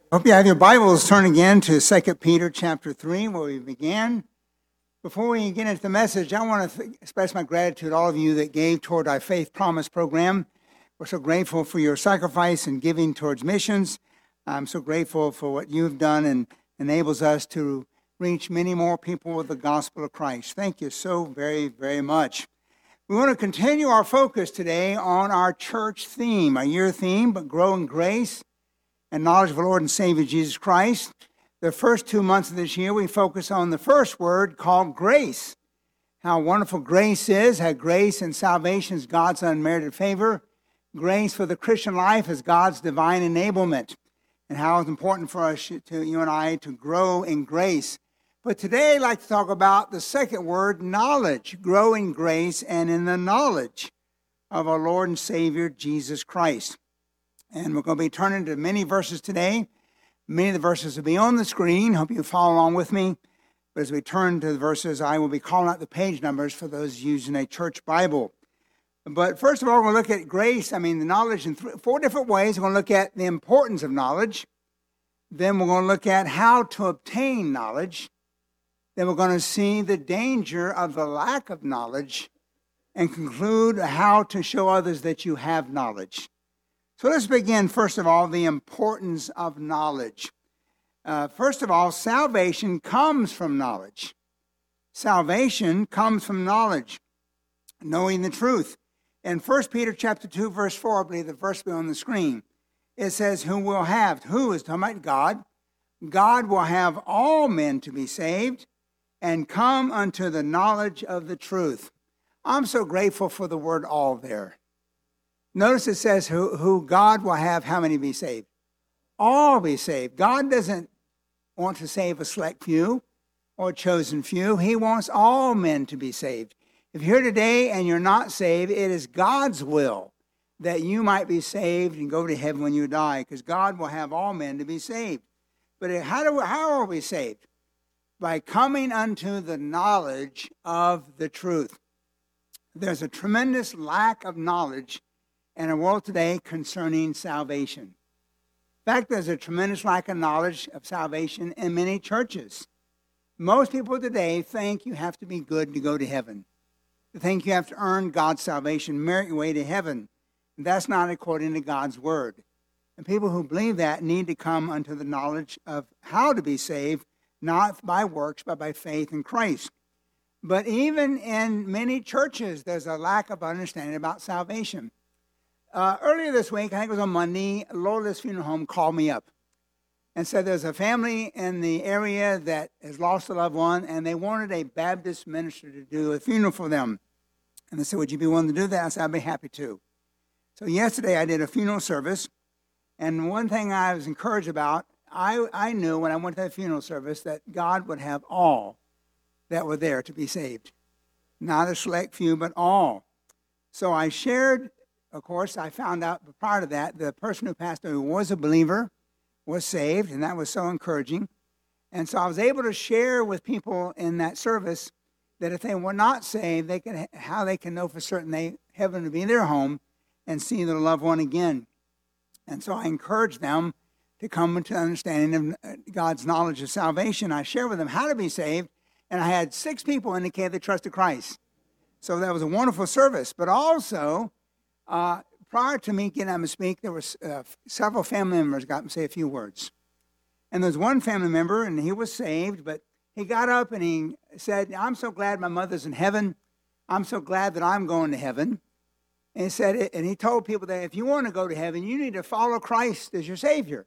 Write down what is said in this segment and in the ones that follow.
Hope you have your Bibles. Turn again to 2 Peter chapter 3, where we began. Before we get into the message, I want to express my gratitude to all of you that gave toward our Faith Promise program. We're so grateful for your sacrifice and giving towards missions. I'm so grateful for what you've done and enables us to reach many more people with the gospel of Christ. Thank you so very, very much. We want to continue our focus today on our church theme, our year theme, but grow in grace and knowledge of the Lord and Savior Jesus Christ. The first 2 months of this year, we focus on the first word called grace. How wonderful grace is, how grace and salvation is God's unmerited favor. Grace for the Christian life is God's divine enablement. And how it's important for us, you and I, to grow in grace. But today, I'd like to talk about the second word, knowledge. Grow in grace and in the knowledge of our Lord and Savior, Jesus Christ. And we're going to be turning to many verses today. Many of the verses will be on the screen. Hope you follow along with me. But as we turn to the verses, I will be calling out the page numbers for those using a church Bible. But first of all, we're going to look at grace, the knowledge in 4 different ways. We're going to look at the importance of knowledge. Then we're going to look at how to obtain knowledge. Then we're going to see the danger of the lack of knowledge and conclude how to show others that you have knowledge. So let's begin, first of all, the importance of knowledge. First of all, salvation comes from knowledge. Salvation comes from knowledge, knowing the truth. In 1 Peter chapter 2, verse 4, I believe the verse will be on the screen, it says, who is talking about God. God will have all men to be saved and come unto the knowledge of the truth. I'm so grateful for the word all there. Notice it says who God will have how many be saved? All be saved. God doesn't want to save a select few or a chosen few. He wants all men to be saved. If you're here today and you're not saved, it is God's will that you might be saved and go to heaven when you die, because God will have all men to be saved. But how are we saved? By coming unto the knowledge of the truth. There's a tremendous lack of knowledge in our world today concerning salvation. In fact, there's a tremendous lack of knowledge of salvation in many churches. Most people today think you have to be good to go to heaven. They think you have to earn God's salvation, merit your way to heaven. And that's not according to God's word. And people who believe that need to come unto the knowledge of how to be saved, not by works, but by faith in Christ. But even in many churches, there's a lack of understanding about salvation. Earlier this week, I think it was on Monday, Lola's Funeral Home called me up and said there's a family in the area that has lost a loved one, and they wanted a Baptist minister to do a funeral for them. And they said, would you be willing to do that? I said, I'd be happy to. So yesterday I did a funeral service, and one thing I was encouraged about, I knew when I went to that funeral service that God would have all that were there to be saved. Not a select few, but all. So I shared. Of course, I found out prior to that, the person who passed away was a believer, was saved, and that was so encouraging. And so I was able to share with people in that service that if they were not saved, how they can know for certain heaven would be their home and see their loved one again. And so I encouraged them to come into understanding of God's knowledge of salvation. I shared with them how to be saved, and I had 6 people indicate they trusted Christ. So that was a wonderful service. But also, prior to me getting up and speak, there were several family members got up and say a few words. And there's one family member, and he was saved, but he got up and he said, I'm so glad my mother's in heaven. I'm so glad that I'm going to heaven. And he said, and he told people that if you want to go to heaven, you need to follow Christ as your Savior.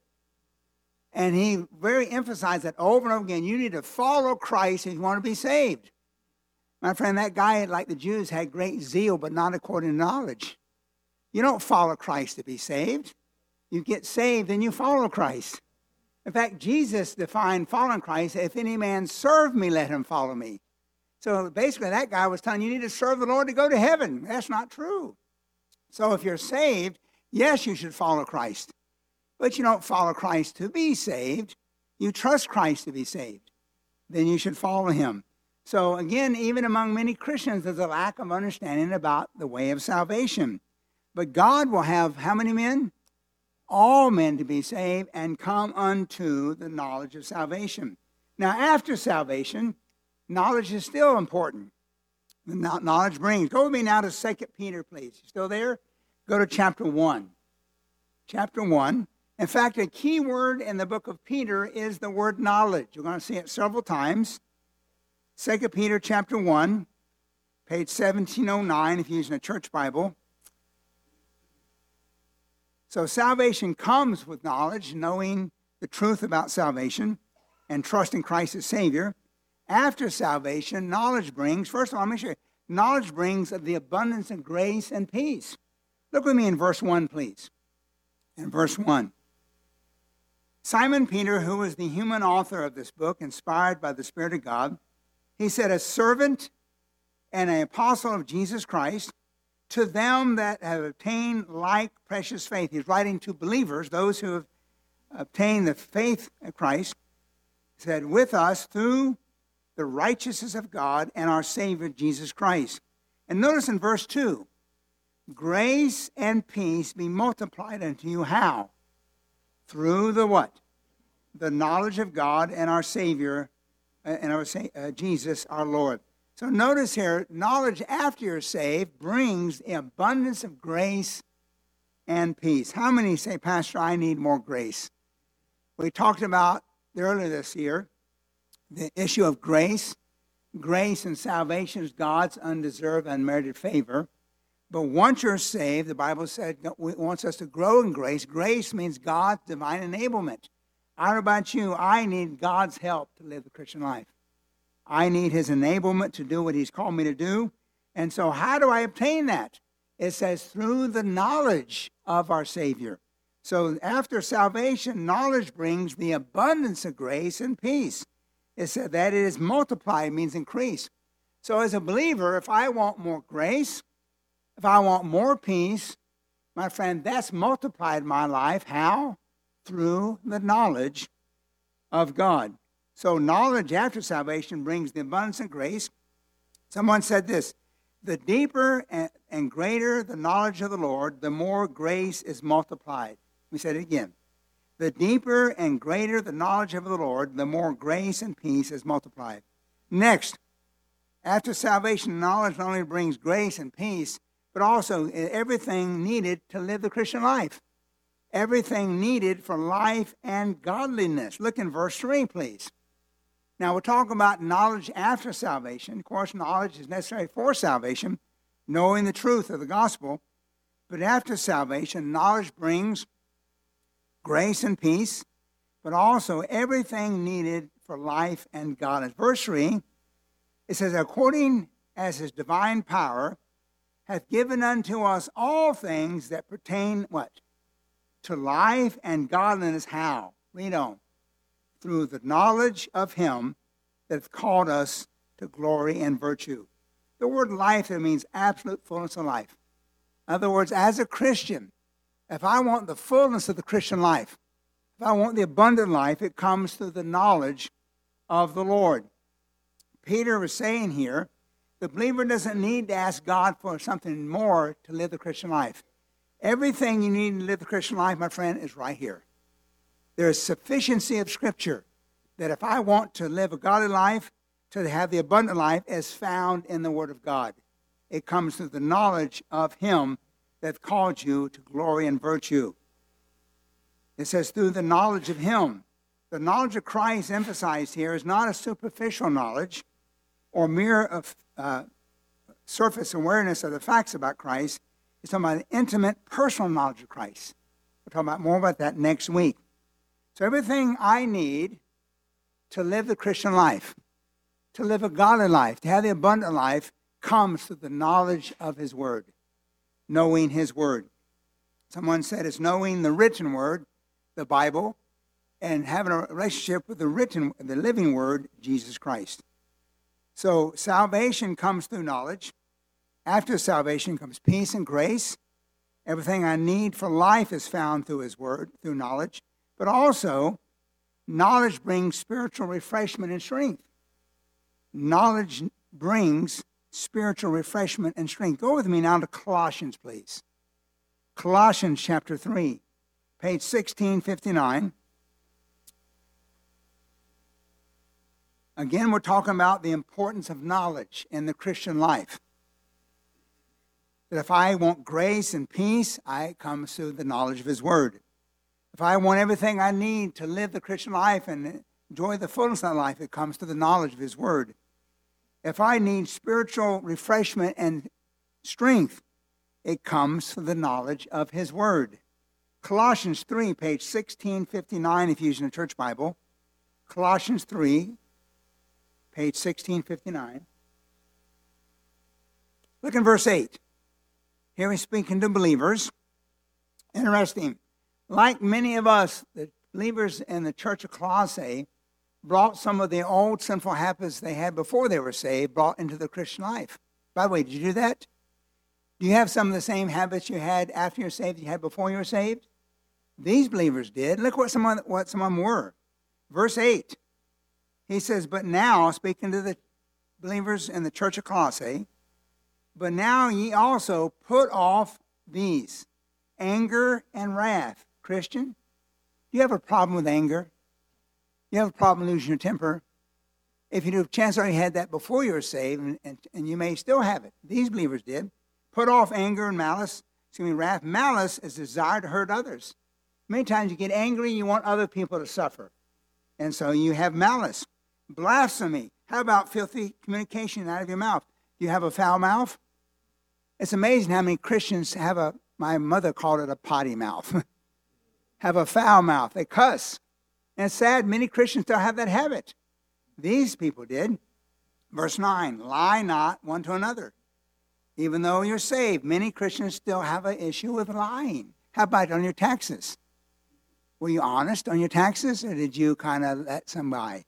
And he very emphasized that over and over again, you need to follow Christ if you want to be saved. My friend, that guy, like the Jews, had great zeal, but not according to knowledge. You don't follow Christ to be saved. You get saved and you follow Christ. In fact, Jesus defined following Christ, if any man serve me, let him follow me. So basically that guy was telling you need to serve the Lord to go to heaven. That's not true. So if you're saved, yes, you should follow Christ. But you don't follow Christ to be saved. You trust Christ to be saved. Then you should follow him. So again, even among many Christians, there's a lack of understanding about the way of salvation. But God will have how many men? all men to be saved and come unto the knowledge of salvation. Now, after salvation, knowledge is still important. The knowledge brings. Go with me now to 2 Peter, please. You still there? Go to chapter 1. Chapter 1. In fact, a key word in the book of Peter is the word knowledge. You're going to see it several times. 2 Peter chapter 1, page 1709, if you're using a church Bible. So salvation comes with knowledge, knowing the truth about salvation and trusting Christ as Savior. After salvation, knowledge brings, first of all, let me show you, knowledge brings the abundance of grace and peace. Look with me in verse 1, please. In verse 1. Simon Peter, who was the human author of this book, inspired by the Spirit of God, he said, a servant and an apostle of Jesus Christ, to them that have obtained like precious faith. He's writing to believers, those who have obtained the faith of Christ. He said, with us through the righteousness of God and our Savior Jesus Christ. And notice in verse 2, grace and peace be multiplied unto you. How? Through the what? The knowledge of God and our Savior, and our Jesus our Lord. So notice here, knowledge after you're saved brings the abundance of grace and peace. How many say, Pastor, I need more grace? We talked about earlier this year the issue of grace. Grace and salvation is God's undeserved, unmerited favor. But once you're saved, the Bible said it wants us to grow in grace. Grace means God's divine enablement. I don't know about you, I need God's help to live the Christian life. I need his enablement to do what he's called me to do. And so how do I obtain that? It says through the knowledge of our Savior. So after salvation, knowledge brings the abundance of grace and peace. It said that it is multiplied, means increase. So as a believer, if I want more grace, if I want more peace, my friend, that's multiplied my life. How? Through the knowledge of God. So knowledge after salvation brings the abundance of grace. Someone said this, the deeper and greater the knowledge of the Lord, the more grace is multiplied. We said it again. The deeper and greater the knowledge of the Lord, the more grace and peace is multiplied. Next, after salvation, knowledge not only brings grace and peace, but also everything needed to live the Christian life. Everything needed for life and godliness. Look in verse 3, please. Now, we're talking about knowledge after salvation. Of course, knowledge is necessary for salvation, knowing the truth of the gospel. But after salvation, knowledge brings grace and peace, but also everything needed for life and godliness. Verse 3, it says, according as his divine power hath given unto us all things that pertain, what? To life and godliness. How? Read on. Through the knowledge of him that hath called us to glory and virtue. The word life there means absolute fullness of life. In other words, as a Christian, if I want the fullness of the Christian life, if I want the abundant life, it comes through the knowledge of the Lord. Peter was saying here, the believer doesn't need to ask God for something more to live the Christian life. Everything you need to live the Christian life, my friend, is right here. There is sufficiency of Scripture that if I want to live a godly life, to have the abundant life, is found in the Word of God. It comes through the knowledge of him that called you to glory and virtue. It says through the knowledge of him. The knowledge of Christ emphasized here is not a superficial knowledge or mere surface awareness of the facts about Christ. It's talking about an intimate, personal knowledge of Christ. We'll talk about more about that next week. So everything I need to live the Christian life, to live a godly life, to have the abundant life, comes through the knowledge of his word, knowing his word. Someone said it's knowing the written word, the Bible, and having a relationship with the living word, Jesus Christ. So salvation comes through knowledge. After salvation comes peace and grace. Everything I need for life is found through his word, through knowledge. But also, knowledge brings spiritual refreshment and strength. Knowledge brings spiritual refreshment and strength. Go with me now to Colossians, please. Colossians chapter 3, page 1659. Again, we're talking about the importance of knowledge in the Christian life. That if I want grace and peace, it comes through the knowledge of his word. If I want everything I need to live the Christian life and enjoy the fullness of life, it comes to the knowledge of his word. If I need spiritual refreshment and strength, it comes through the knowledge of his word. Colossians 3, page 1659, if you're using a church Bible. Colossians 3, page 1659. Look in verse 8. Here he's speaking to believers. Interesting. Like many of us, the believers in the church of Colossae brought some of the old sinful habits they had before they were saved, brought into the Christian life. By the way, did you do that? Do you have some of the same habits you had after you're saved you had before you were saved? These believers did. Look what some of them were. Verse 8. He says, but now, speaking to the believers in the church of Colossae, but now ye also put off these, anger and wrath. Christian, do you have a problem with anger? You have a problem losing your temper? If you do, chances are you had that before you were saved, and you may still have it. These believers did. Put off anger and malice, wrath. Malice is desire to hurt others. Many times you get angry, you want other people to suffer. And so you have malice. Blasphemy. How about filthy communication out of your mouth? Do you have a foul mouth? It's amazing how many Christians have my mother called it a potty mouth. Have a foul mouth. They cuss. And it's sad, many Christians still have that habit. These people did. Verse 9, lie not one to another. Even though you're saved, many Christians still have an issue with lying. How about on your taxes? Were you honest on your taxes, or did you kind of let somebody?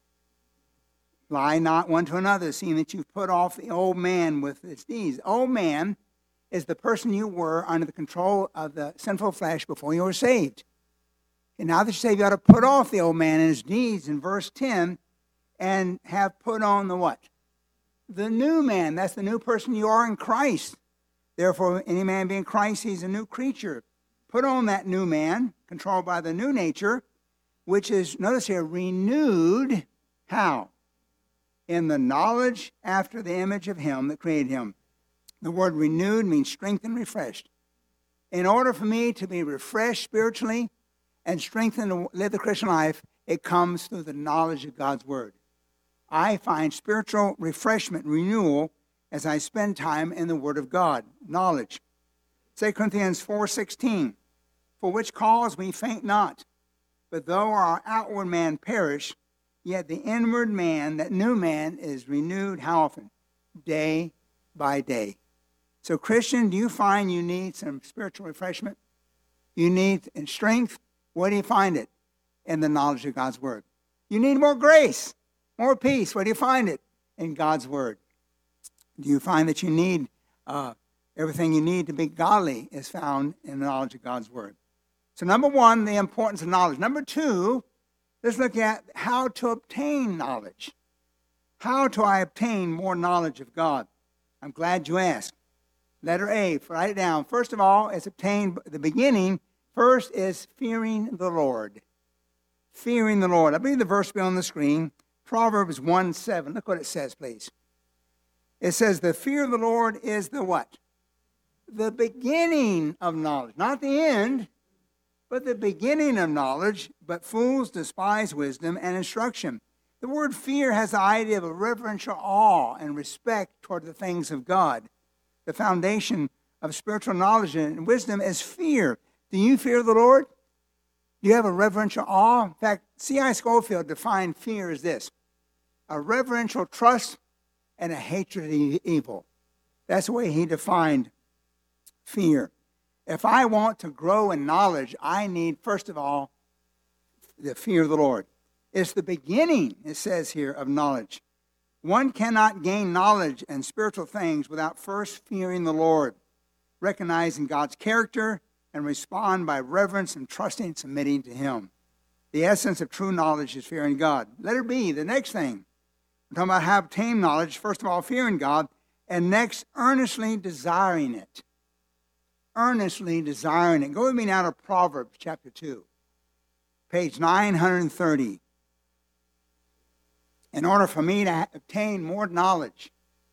Lie not one to another, seeing that you've put off the old man with its deeds. Old man is the person you were under the control of the sinful flesh before you were saved. And now that you're saved, you ought to put off the old man and his deeds in verse 10 and have put on the what? The new man. That's the new person you are in Christ. Therefore, any man being Christ, he's a new creature. Put on that new man, controlled by the new nature, which is, notice here, renewed. How? In the knowledge after the image of him that created him. The word renewed means strengthened, refreshed. In order for me to be refreshed spiritually and strengthened to live the Christian life, it comes through the knowledge of God's word. I find spiritual refreshment, renewal, as I spend time in the word of God, knowledge. 2 Corinthians 4:16, for which cause we faint not, but though our outward man perish, yet the inward man, that new man, is renewed how often? Day by day. So Christian, do you find you need some spiritual refreshment? You need strength? Where do you find it? In the knowledge of God's word. You need more grace, more peace. Where do you find it? In God's word. Do you find that you need everything you need to be godly is found in the knowledge of God's word? So number one, the importance of knowledge. Number two, let's look at how to obtain knowledge. How do I obtain more knowledge of God? I'm glad you asked. Letter A, write it down. First of all, it's obtained, the beginning, first is fearing the Lord. Fearing the Lord. I believe the verse will be on the screen. Proverbs 1:7. Look what it says, please. It says, the fear of the Lord is the what? The beginning of knowledge. Not the end, but the beginning of knowledge. But fools despise wisdom and instruction. The word fear has the idea of a reverential awe and respect toward the things of God. The foundation of spiritual knowledge and wisdom is fear. Do you fear the Lord? Do you have a reverential awe? In fact, C.I. Scofield defined fear as this: a reverential trust and a hatred of evil. That's the way he defined fear. If I want to grow in knowledge, I need, first of all, the fear of the Lord. It's the beginning, it says here, of knowledge. One cannot gain knowledge and spiritual things without first fearing the Lord, recognizing God's character, and respond by reverence and trusting and submitting to him. The essence of true knowledge is fearing God. Letter B, the next thing. We're talking about how to obtain knowledge. First of all, fearing God, and next, earnestly desiring it. earnestly desiring it. Go with me now to Proverbs chapter 2, page 930. In order for me to obtain more knowledge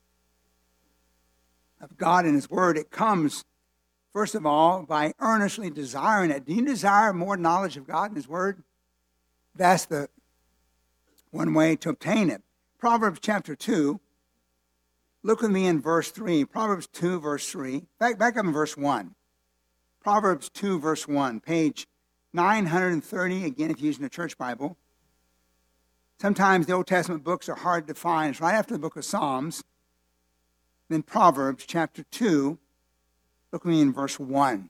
of God and His Word, it comes, first of all, by earnestly desiring it. Do you desire more knowledge of God and His Word? That's the one way to obtain it. Proverbs chapter 2, look with me in verse 3. Proverbs 2, verse 3. Back up in verse 1. Proverbs 2, verse 1, page 930, again, if you're using a church Bible. Sometimes the Old Testament books are hard to find. It's right after the book of Psalms. Then Proverbs chapter 2, look with me in verse 1.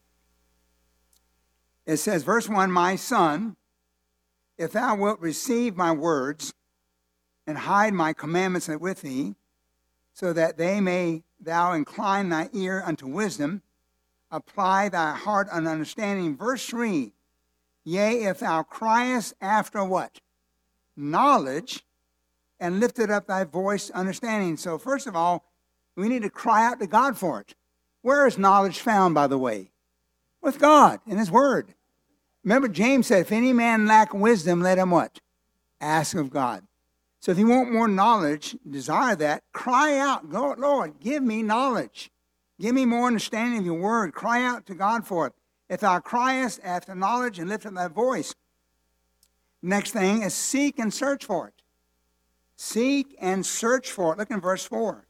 It says, verse 1, my son, if thou wilt receive my words and hide my commandments with thee, so that thou incline thy ear unto wisdom, apply thy heart unto understanding. Verse 3, yea, if thou criest after what? Knowledge, and lifted up thy voice to understanding. So first of all, we need to cry out to God for it. Where is knowledge found, by the way? With God, in His Word. Remember, James said, if any man lack wisdom, let him what? Ask of God. So if you want more knowledge, desire that, cry out, Lord, give me knowledge. Give me more understanding of your Word. Cry out to God for it. If thou criest after knowledge and lift up thy voice. Next thing is seek and search for it. Seek and search for it. Look in verse 4.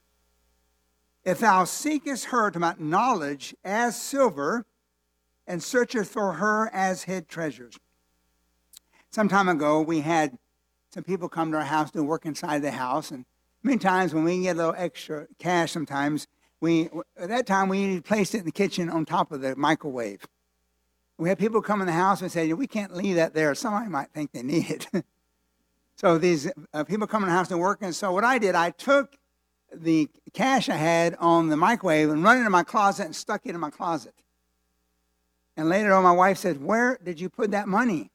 If thou seekest her to knowledge as silver, and searcheth for her as hid treasures. Some time ago, we had some people come to our house to work inside the house, and many times when we get a little extra cash, sometimes at that time we placed it in the kitchen on top of the microwave. We had people come in the house and say, we can't leave that there. Somebody might think they need it. So these people come in the house to work, and so what I did, I took the cash I had on the microwave and run into my closet and stuck it in my closet. And later on, my wife said, where did you put that money?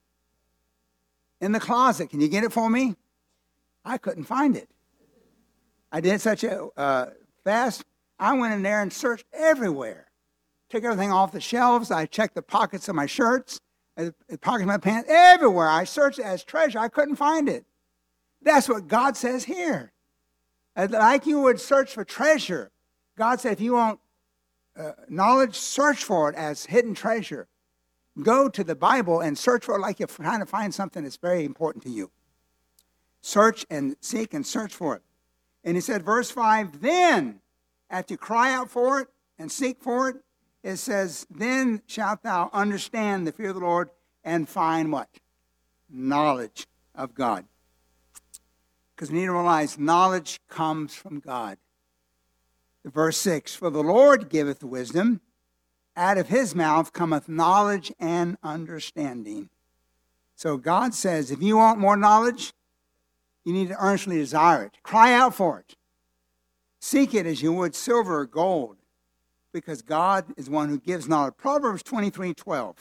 In the closet. Can you get it for me? I couldn't find it. I did such a fast. I went in there and searched everywhere. Took everything off the shelves. I checked the pockets of my shirts, the pockets of my pants, everywhere. I searched it as treasure. I couldn't find it. That's what God says here. Like you would search for treasure, God said, if you want knowledge, search for it as hidden treasure. Go to the Bible and search for it like you're trying to find something that's very important to you. Search and seek and search for it. And he said, verse 5, then, after you cry out for it and seek for it, it says, then shalt thou understand the fear of the Lord and find what? Knowledge of God. Because we need to realize knowledge comes from God. Verse 6, for the Lord giveth wisdom, out of His mouth cometh knowledge and understanding. So God says, if you want more knowledge, you need to earnestly desire it. Cry out for it. Seek it as you would silver or gold, because God is one who gives knowledge. Proverbs 23:12.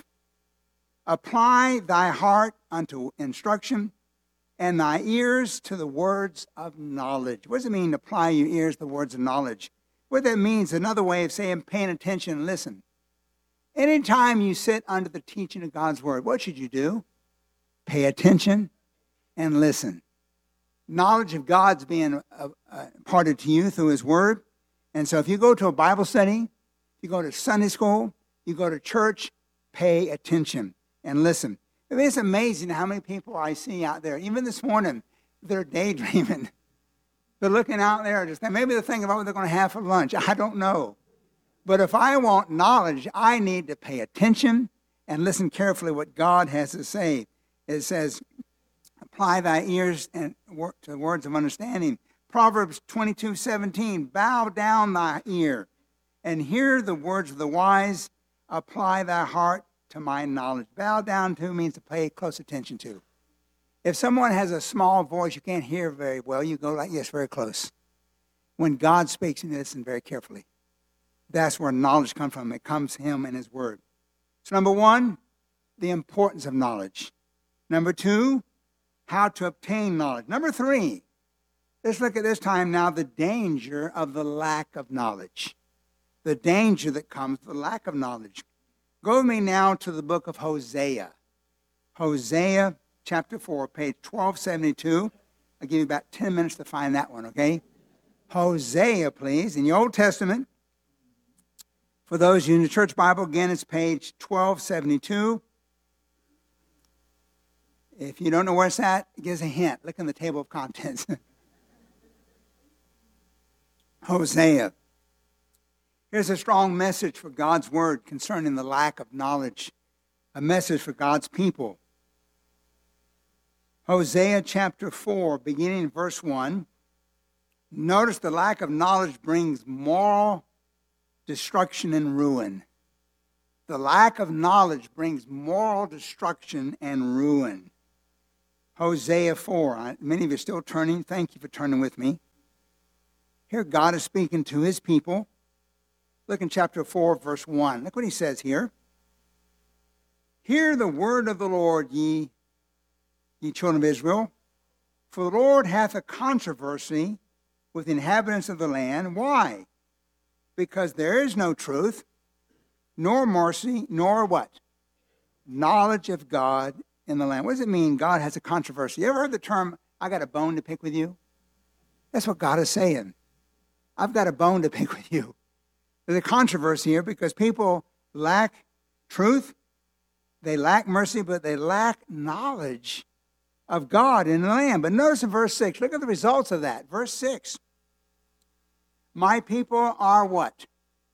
Apply thy heart unto instruction, and thy ears to the words of knowledge. What does it mean to apply your ears to the words of knowledge? What that means, another way of saying paying attention and listen. Anytime you sit under the teaching of God's Word, what should you do? Pay attention and listen. Knowledge of God's being imparted to you through His Word. And so if you go to a Bible study, if you go to Sunday school, you go to church, pay attention and listen. It's amazing how many people I see out there. Even this morning, they're daydreaming. They're looking out there, just maybe they're thinking about what they're going to have for lunch. I don't know. But if I want knowledge, I need to pay attention and listen carefully what God has to say. It says, apply thy ears and to words of understanding. Proverbs 22:17, bow down thy ear and hear the words of the wise. Apply thy heart to my knowledge. Bow down to means to pay close attention to. If someone has a small voice you can't hear very well, you go like this, very close. When God speaks, you listen very carefully. That's where knowledge comes from. It comes from Him and His Word. So number one, the importance of knowledge. Number two, how to obtain knowledge. Number three, let's look at this time now the danger of the lack of knowledge. the danger that comes with the lack of knowledge. Go with me now to the book of Hosea. Hosea chapter 4, page 1272. I'll give you about 10 minutes to find that one, okay? Hosea, please, in the Old Testament. For those in the church Bible, again, it's page 1272. If you don't know where it's at, it gives a hint. Look in the table of contents. Hosea. Here's a strong message for God's word concerning the lack of knowledge, a message for God's people. Hosea chapter 4, beginning in verse 1. Notice the lack of knowledge brings moral destruction and ruin. The lack of knowledge brings moral destruction and ruin. Hosea 4. Many of you are still turning. Thank you for turning with me. Here God is speaking to his people. Look in chapter 4, verse 1. Look what he says here. Hear the word of the Lord, ye children of Israel. For the Lord hath a controversy with the inhabitants of the land. Why? Because there is no truth, nor mercy, nor what? Knowledge of God in the land. What does it mean God has a controversy? You ever heard the term, I got a bone to pick with you? That's what God is saying. I've got a bone to pick with you. There's a controversy here because people lack truth, they lack mercy, but they lack knowledge of God in the land. But notice in verse 6, look at the results of that. Verse 6. My people are what?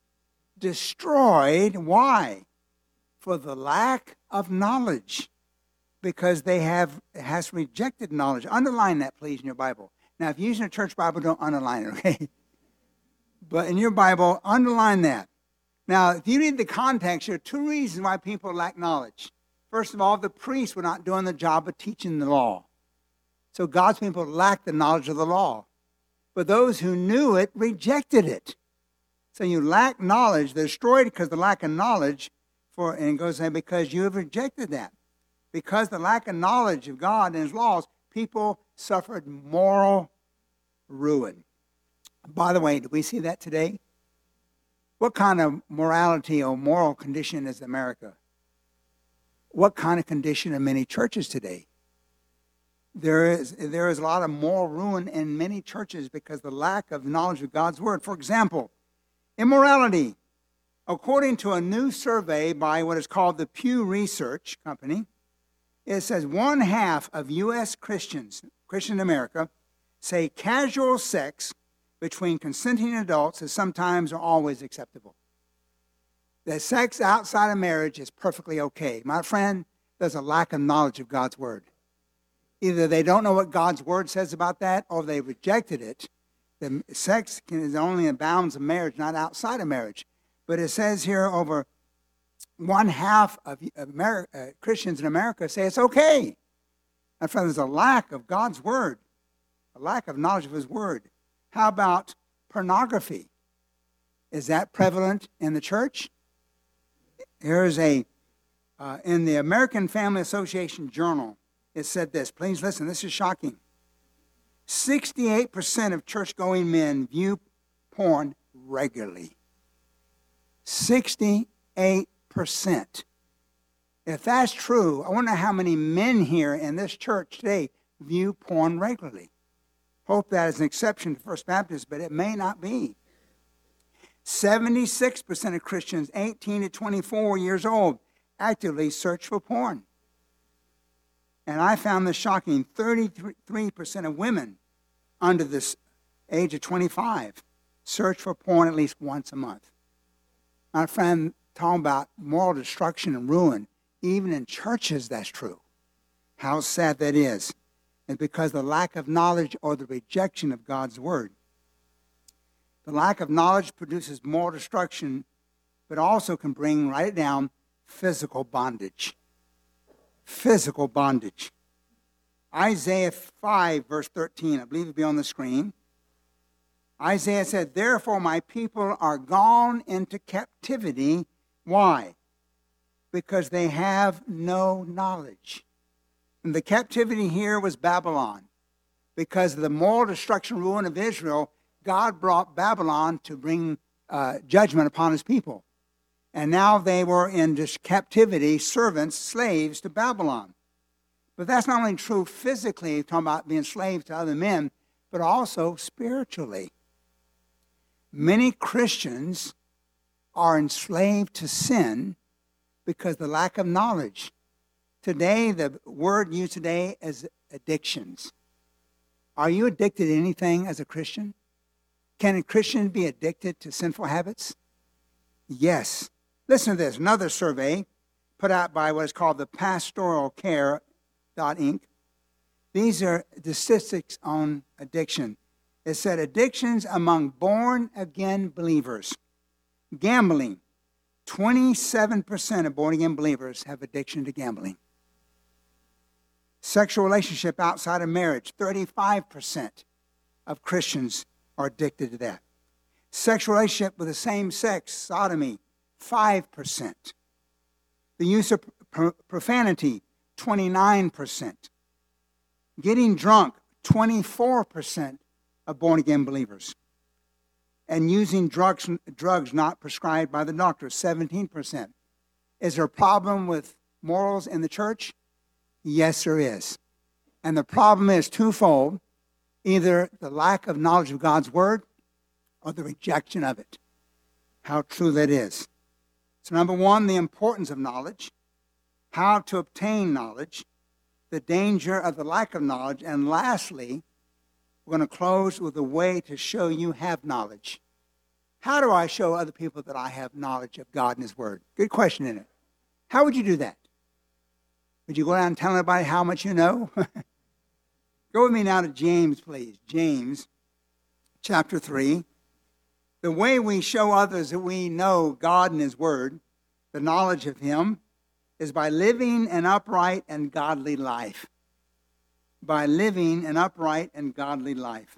Destroyed. Why? For the lack of knowledge. Because they has rejected knowledge. Underline that, please, in your Bible. Now, if you're using a church Bible, don't underline it, okay? But in your Bible, underline that. Now, if you read the context, there are two reasons why people lack knowledge. First of all, the priests were not doing the job of teaching the law. So God's people lacked the knowledge of the law. But those who knew it rejected it. So you lack knowledge. They're destroyed because of the lack of knowledge. And it goes on, because you have rejected that. Because the lack of knowledge of God and his laws, people suffered moral ruin. By the way, do we see that today? What kind of morality or moral condition is America? What kind of condition are many churches today? There is a lot of moral ruin in many churches because of the lack of knowledge of God's word. For example, immorality. According to a new survey by what is called the Pew Research Company, it says 1/2 of U.S. Christians in America, say casual sex between consenting adults is sometimes or always acceptable. That sex outside of marriage is perfectly okay. My friend, there's a lack of knowledge of God's word. Either they don't know what God's word says about that, or they rejected it. The sex is only in bounds of marriage, not outside of marriage. But it says here over 1/2 of Christians in America say it's okay. My friend, there's a lack of God's word, a lack of knowledge of his word. How about pornography? Is that prevalent in the church? Here's in the American Family Association Journal, it said this. Please listen, this is shocking. 68% of church-going men view porn regularly. 68%. If that's true, I wonder how many men here in this church today view porn regularly. Hope that is an exception to First Baptist, but it may not be. 76% of Christians 18 to 24 years old actively search for porn. And I found this shocking. 33% of women under this age of 25 search for porn at least once a month. My friend, talking about moral destruction and ruin, even in churches that's true. How sad that is. And because the lack of knowledge or the rejection of God's word. The lack of knowledge produces moral destruction, but also can bring, write it down, physical bondage. Physical bondage. Isaiah 5, verse 13, I believe it'll be on the screen. Isaiah said, therefore my people are gone into captivity. Why? Because they have no knowledge. And the captivity here was Babylon. Because of the moral destruction and ruin of Israel, God brought Babylon to bring judgment upon his people. And now they were in captivity, servants, slaves to Babylon. But that's not only true physically, talking about being slaves to other men, but also spiritually. Many Christians are enslaved to sin because of the lack of knowledge. Today, the word used today is addictions. Are you addicted to anything as a Christian? Can a Christian be addicted to sinful habits? Yes. Listen to this. Another survey put out by what is called the Pastoral Care Inc. These are the statistics on addiction. It said addictions among born-again believers. Gambling. 27% of born-again believers have addiction to gambling. Sexual relationship outside of marriage. 35% of Christians are addicted to that. Sexual relationship with the same sex, sodomy, 5%. The use of profanity, 29%. Getting drunk, 24% of born-again believers. And using drugs not prescribed by the doctor, 17%. Is there a problem with morals in the church? Yes, there is. And the problem is twofold. Either the lack of knowledge of God's word or the rejection of it. How true that is. So number one, the importance of knowledge, how to obtain knowledge, the danger of the lack of knowledge, and lastly, we're going to close with a way to show you have knowledge. How do I show other people that I have knowledge of God and his word? Good question, isn't it? How would you do that? Would you go around and tell everybody how much you know? Go with me now to James, please. James, chapter 3. The way we show others that we know God and his word, the knowledge of him, is by living an upright and godly life. By living an upright and godly life.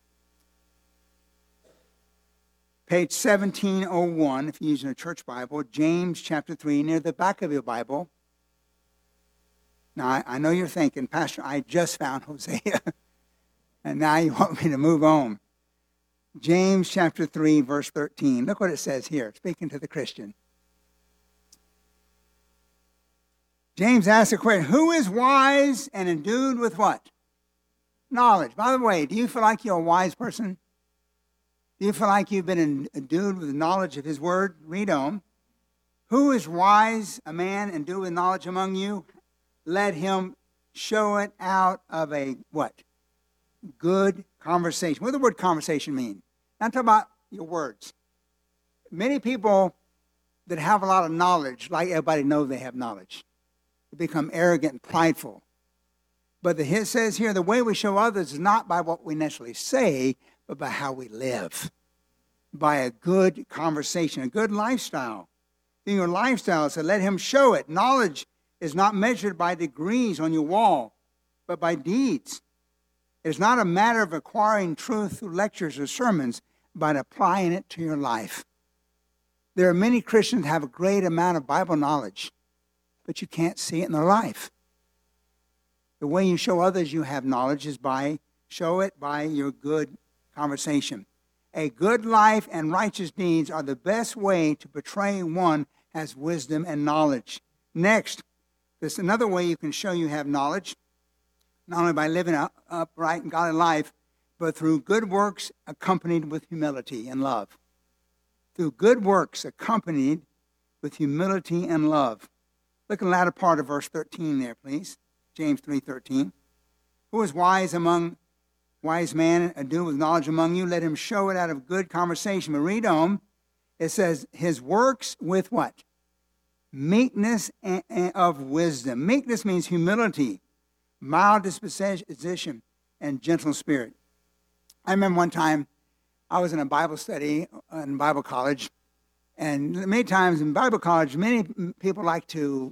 Page 1701, if you're using a church Bible, James chapter 3, near the back of your Bible. Now, I know you're thinking, Pastor, I just found Hosea, and now you want me to move on. James chapter 3, verse 13. Look what it says here, speaking to the Christian. James asks a question, who is wise and endued with what? Knowledge. By the way, do you feel like you're a wise person? Do you feel like you've been endued with knowledge of his word? Read on. Who is wise, a man endued with knowledge among you? Let him show it out of a what? Good conversation. What does the word conversation mean? I'm talking about your words. Many people that have a lot of knowledge, like everybody knows they have knowledge, they become arrogant and prideful. But it says here, the way we show others is not by what we necessarily say, but by how we live. By a good conversation, a good lifestyle. In your lifestyle, so let him show it. Knowledge is not measured by degrees on your wall, but by deeds. It's not a matter of acquiring truth through lectures or sermons, but applying it to your life. There are many Christians that have a great amount of Bible knowledge, but you can't see it in their life. The way you show others you have knowledge is show it by your good conversation. A good life and righteous deeds are the best way to portray one as wisdom and knowledge. Next, there's another way you can show you have knowledge, not only by living an upright and godly life, but through good works accompanied with humility and love. Through good works accompanied with humility and love. Look at the latter part of verse 13 there, please. James 3:13. Who is wise among wise man, endued with knowledge among you? Let him show it out of good conversation. But read on. It says, his works with what? Meekness of wisdom. Meekness means humility, mild disposition, and gentle spirit. I remember one time I was in a Bible study in Bible college, and many times in Bible college, many people like to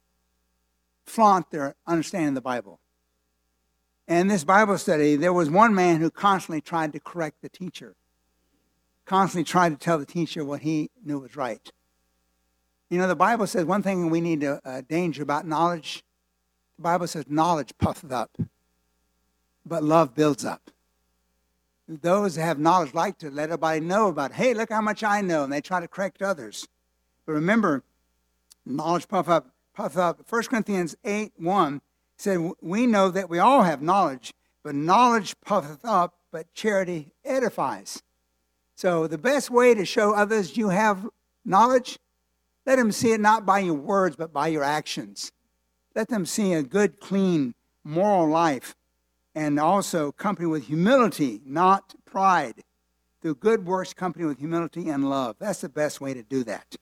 flaunt their understanding of the Bible. And in this Bible study, there was one man who constantly tried to correct the teacher, constantly tried to tell the teacher what he knew was right. You know, the Bible says one thing we need to danger about knowledge. The Bible says knowledge puffeth up, but love builds up. those that have knowledge like to let everybody know about, hey, look how much I know, and they try to correct others. But remember, knowledge puff up. 1 Corinthians 8:1 said, we know that we all have knowledge, but knowledge puffeth up, but charity edifies. So the best way to show others you have knowledge, let them see it not by your words, but by your actions. Let them see a good, clean, moral life, and also company with humility, not pride. Through good works, company with humility and love. That's the best way to do that.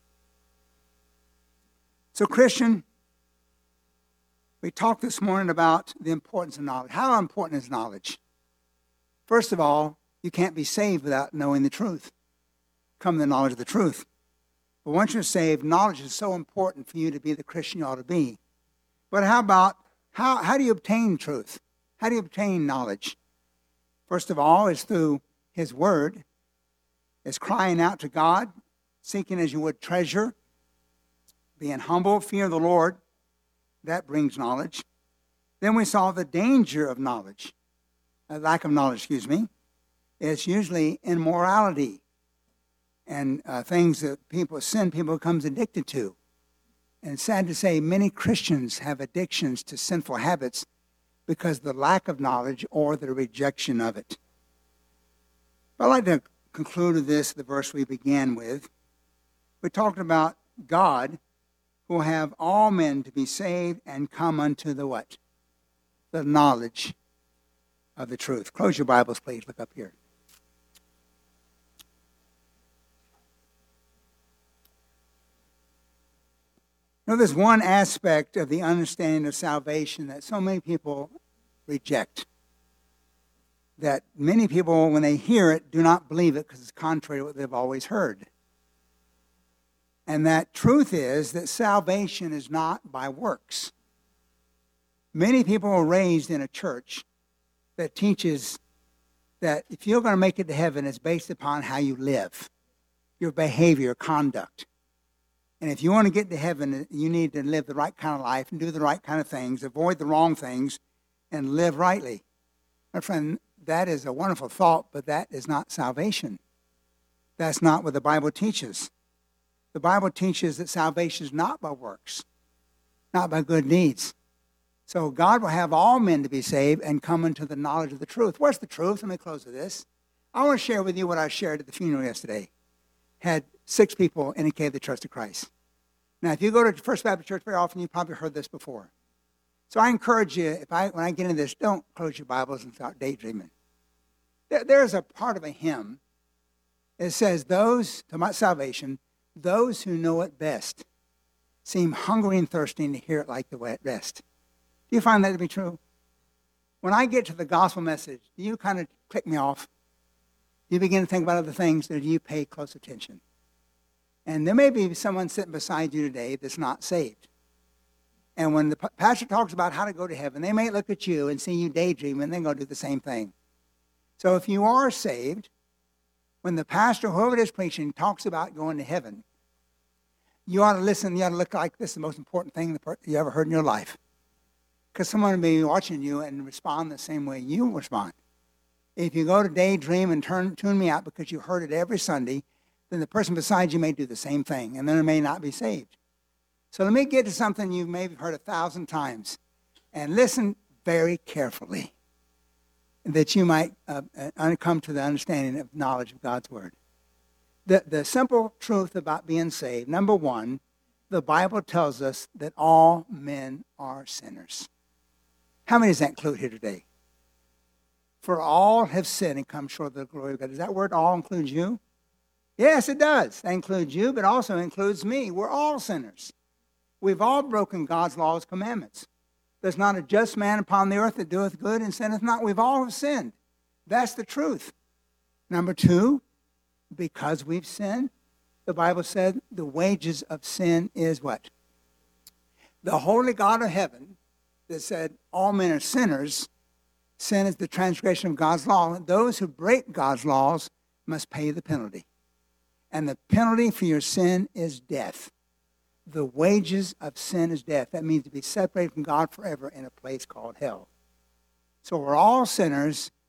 So, Christian, we talked this morning about the importance of knowledge. How important is knowledge? First of all, you can't be saved without knowing the truth. Come to the knowledge of the truth. But once you're saved, knowledge is so important for you to be the Christian you ought to be. But how about, how do you obtain truth? How do you obtain knowledge? First of all, is through His Word. It's crying out to God, seeking as you would treasure, being humble, fear of the Lord. That brings knowledge. Then we saw the danger of knowledge. Lack of knowledge, It's usually immorality and things that sin people becomes addicted to. And it's sad to say, many Christians have addictions to sinful habits because of the lack of knowledge or the rejection of it. I'd like to conclude with this, the verse we began with. We're talking about God who will have all men to be saved and come unto the what? The knowledge of the truth. Close your Bibles, please. Look up here. Now, there's one aspect of the understanding of salvation that so many people reject. That many people, when they hear it, do not believe it because it's contrary to what they've always heard. And that truth is that salvation is not by works. Many people are raised in a church that teaches that if you're going to make it to heaven, it's based upon how you live, your behavior, your conduct. And if you want to get to heaven, you need to live the right kind of life and do the right kind of things, avoid the wrong things, and live rightly. My friend, that is a wonderful thought, but that is not salvation. That's not what the Bible teaches. The Bible teaches that salvation is not by works, not by good deeds. So God will have all men to be saved and come into the knowledge of the truth. What's the truth? Let me close with this. I want to share with you what I shared at the funeral yesterday. Had 6 people indicate the trust of Christ. Now, if you go to First Baptist Church very often, you've probably heard this before. So I encourage you, when I get into this, don't close your Bibles and start daydreaming. There's a part of a hymn that says, talking about salvation, those who know it best seem hungry and thirsting to hear it like the rest. Do you find that to be true? When I get to the gospel message, do you kind of click me off? Do you begin to think about other things, or do you pay close attention? And there may be someone sitting beside you today that's not saved. And when the pastor talks about how to go to heaven, they may look at you and see you daydream, and they're going to do the same thing. So if you are saved, when the pastor, whoever it is preaching, talks about going to heaven, you ought to listen, you ought to look like this is the most important thing you ever heard in your life. Because someone will be watching you and respond the same way you respond. If you go to daydream and tune me out because you heard it every Sunday, then the person beside you may do the same thing, and then it may not be saved. So let me get to something you've maybe heard 1,000 times, and listen very carefully, that you might come to the understanding of knowledge of God's Word. The simple truth about being saved, number one, the Bible tells us that all men are sinners. How many does that include here today? For all have sinned and come short of the glory of God. Does that word all include you? Yes, it does. That includes you, but also includes me. We're all sinners. We've all broken God's laws, commandments. There's not a just man upon the earth that doeth good and sinneth not. We've all sinned. That's the truth. Number two, because we've sinned, the Bible said the wages of sin is what? The holy God of heaven that said all men are sinners. Sin is the transgression of God's law. And those who break God's laws must pay the penalty. And the penalty for your sin is death. The wages of sin is death. That means to be separated from God forever in a place called hell. So we're all sinners,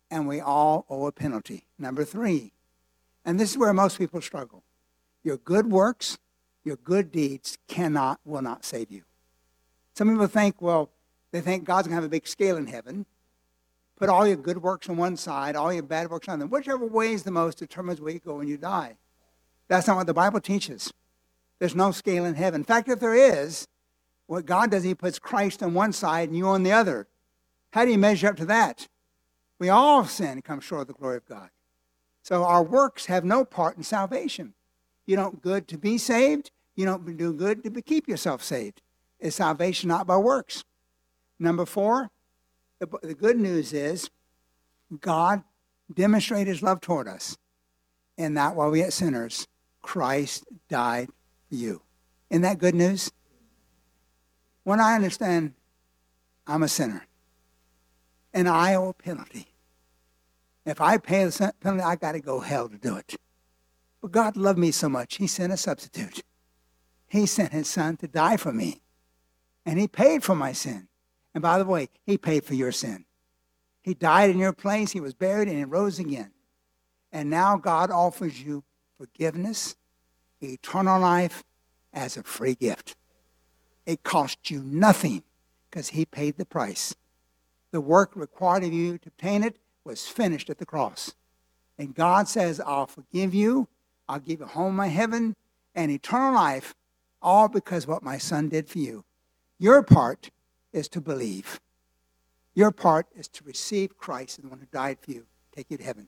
and we all owe a penalty. Number 3, and this is where most people struggle. Your good works, your good deeds will not save you. Some people think, they think God's going to have a big scale in heaven. Put all your good works on one side, all your bad works on the other. Whichever weighs the most determines where you go when you die. That's not what the Bible teaches. There's no scale in heaven. In fact, if there is, what God does, he puts Christ on one side and you on the other. How do you measure up to that? We all sin and come short of the glory of God. So our works have no part in salvation. You don't good to be saved. You don't do good to keep yourself saved. It's salvation not by works. Number 4, the good news is God demonstrated his love toward us. And that while we were sinners, Christ died for you. Isn't that good news? When I understand I'm a sinner and I owe a penalty. If I pay the penalty, I got to go hell to do it. But God loved me so much, he sent a substitute. He sent his son to die for me. And he paid for my sin. And by the way, he paid for your sin. He died in your place, he was buried, and he rose again. And now God offers you forgiveness, eternal life, as a free gift. It cost you nothing because he paid the price. The work required of you to obtain it was finished at the cross. And God says, I'll forgive you, I'll give you home in my heaven, and eternal life, all because of what my son did for you. Your part is to believe. Your part is to receive Christ, the one who died for you, take you to heaven.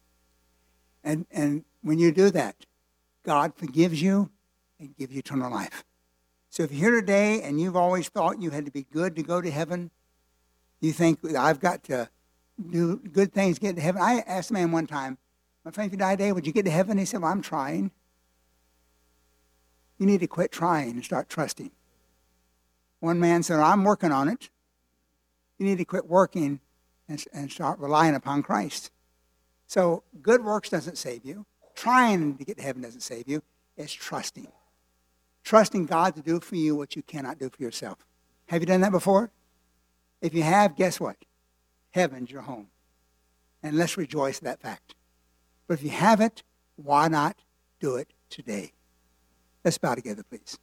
And when you do that, God forgives you and gives you eternal life. So if you're here today and you've always thought you had to be good to go to heaven, you think, I've got to do good things to get to heaven. I asked a man one time, my friend, if you die today, would you get to heaven? He said, well, I'm trying. You need to quit trying and start trusting. One man said, I'm working on it. You need to quit working and start relying upon Christ. So good works doesn't save you. Trying to get to heaven doesn't save you. It's trusting. Trusting God to do for you what you cannot do for yourself. Have you done that before? If you have, guess what? Heaven's your home. And let's rejoice in that fact. But if you haven't, why not do it today? Let's bow together, please.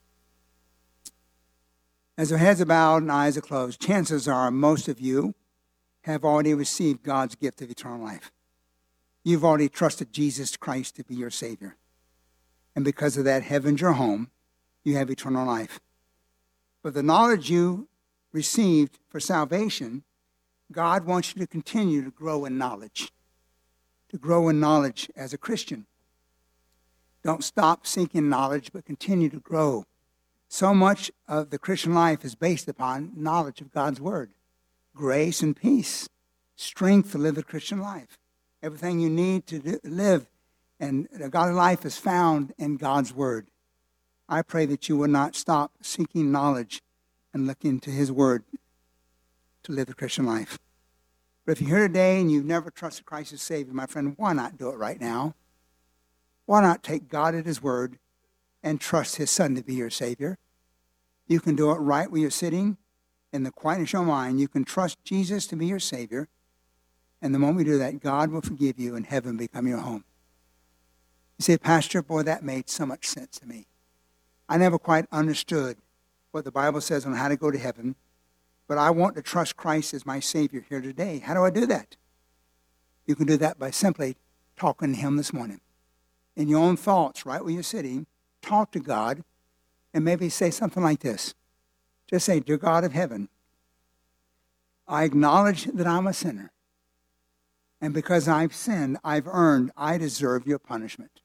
As our heads are bowed and eyes are closed, chances are most of you have already received God's gift of eternal life. You've already trusted Jesus Christ to be your Savior. And because of that, heaven's your home. You have eternal life. But the knowledge you received for salvation, God wants you to continue to grow in knowledge. To grow in knowledge as a Christian. Don't stop seeking knowledge, but continue to grow. So much of the Christian life is based upon knowledge of God's Word. Grace and peace. Strength to live the Christian life. Everything you need to live and a godly life is found in God's Word. I pray that you will not stop seeking knowledge and look into His Word to live the Christian life. But if you're here today and you've never trusted Christ as Savior, my friend, why not do it right now? Why not take God at His Word and trust His Son to be your Savior? You can do it right where you're sitting in the quietness of your mind. You can trust Jesus to be your Savior. And the moment you do that, God will forgive you and heaven become your home. You say, Pastor, boy, that made so much sense to me. I never quite understood what the Bible says on how to go to heaven, but I want to trust Christ as my Savior here today. How do I do that? You can do that by simply talking to Him this morning. In your own thoughts, right where you're sitting, talk to God and maybe say something like this. Just say, Dear God of heaven, I acknowledge that I'm a sinner. And because I've sinned, I deserve your punishment.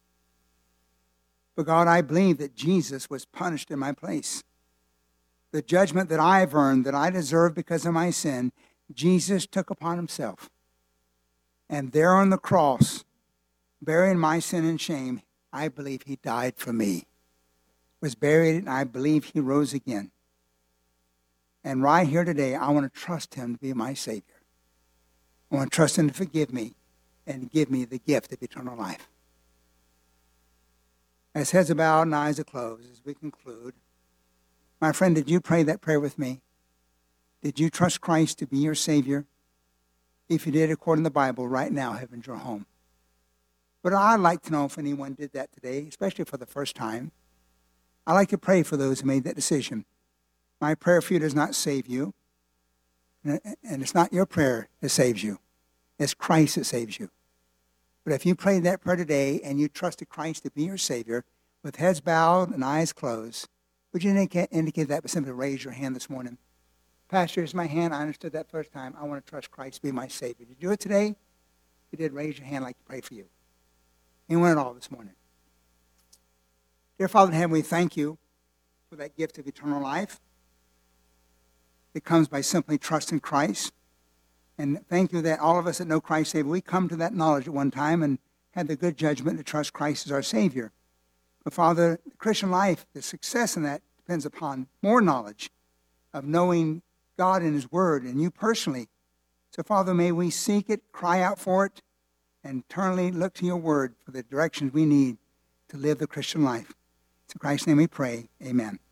But God, I believe that Jesus was punished in my place. The judgment that I've earned, that I deserve because of my sin, Jesus took upon himself. And there on the cross, bearing my sin and shame, I believe he died for me. Was buried, and I believe he rose again. And right here today, I want to trust him to be my Savior. I want to trust him to forgive me and give me the gift of eternal life. As heads are bowed and eyes are closed, as we conclude, my friend, did you pray that prayer with me? Did you trust Christ to be your Savior? If you did according to the Bible, right now, heaven's your home. But I'd like to know if anyone did that today, especially for the first time. I'd like to pray for those who made that decision. My prayer for you does not save you. And it's not your prayer that saves you. It's Christ that saves you. But if you prayed that prayer today and you trusted Christ to be your Savior, with heads bowed and eyes closed, would you indicate that by simply raise your hand this morning? Pastor, here's my hand. I understood that first time. I want to trust Christ to be my Savior. Did you do it today? If you did, raise your hand. I'd like to pray for you. Anyone at all this morning? Dear Father in heaven, we thank you for that gift of eternal life. It comes by simply trusting Christ. And thank you that all of us that know Christ Savior, we come to that knowledge at one time and had the good judgment to trust Christ as our Savior. But Father, the Christian life, the success in that depends upon more knowledge of knowing God and His Word and you personally. So Father, may we seek it, cry out for it, and eternally look to your Word for the directions we need to live the Christian life. In Christ's name we pray. Amen.